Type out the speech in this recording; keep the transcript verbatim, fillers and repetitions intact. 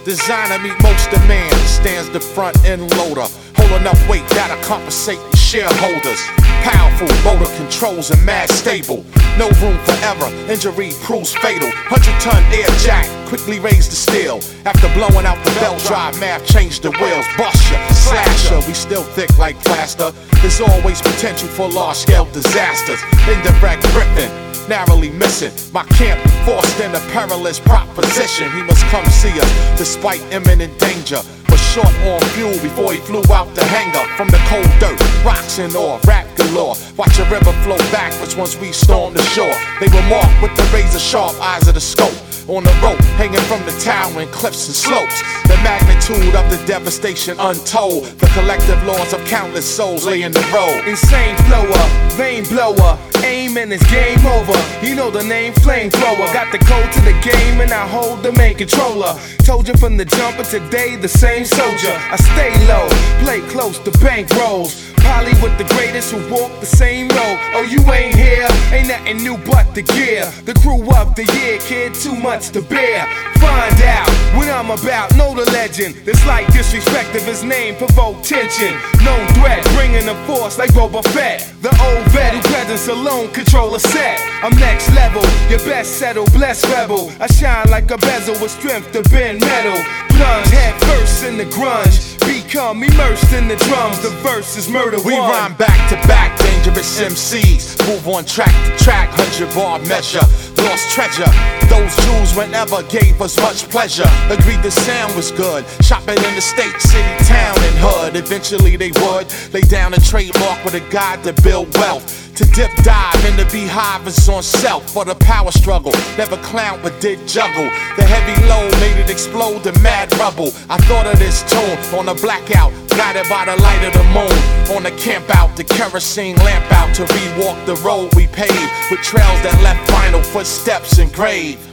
Designer meet most demand, stands the front end loader. Hold enough weight that'll compensate the shareholders. Powerful motor controls and mad stable. No room for error, injury proves fatal. Hundred ton air jack, quickly raise the steel. After blowing out the belt drive, math changed the wheels. Bust ya, slash ya, we still thick like plaster. There's always potential for large scale disasters. Indirect gripping, narrowly missing. My camp forced in a perilous proposition. He must come see us despite imminent danger. Was short on fuel before he flew out the hangar. From the cold dirt, rocks and ore, rap galore. Watch a river flow backwards once we storm the shore. They were marked with the razor sharp eyes of the scope. On the rope, hanging from the towering cliffs and slopes. The magnitude of the devastation untold. The collective loss of countless souls lay in the road. Insane flower, vein blower, aim and it's game over. You know the name flamethrower. Got the code to the game and I hold the main controller. Told you from the jump, but today the same soldier. I stay low, play close to bank rolls. Polly with the greatest who walk the same road. Oh, you ain't here, ain't nothing new but the gear. The crew of the year, kid, too much to bear. Find out what I'm about, know the legend. This like disrespect of his name provoke tension. No threat, bringing the force like Boba Fett. The old vet who presence alone control a set. I'm next level, your best settle, blessed rebel. I shine like a bezel with strength to bend metal. Plunge head first in the grunge. Become immersed in the drums, the verse is murder one. We rhyme back to back, dangerous M Cs. Move on track to track, hundred bar measure. Lost treasure, those Jews whenever gave us much pleasure. Agreed the sound was good, shopping in the state, city, town, and hood. Eventually they would lay down a trademark with a guide to build wealth. To dip dive in the beehive is on self for the power struggle. Never clown but did juggle. The heavy load made it explode to mad rubble. I thought of this tune on a blackout, guided by the light of the moon. On the camp out, the kerosene lamp out to rewalk the road we paved with trails that left final footsteps engraved.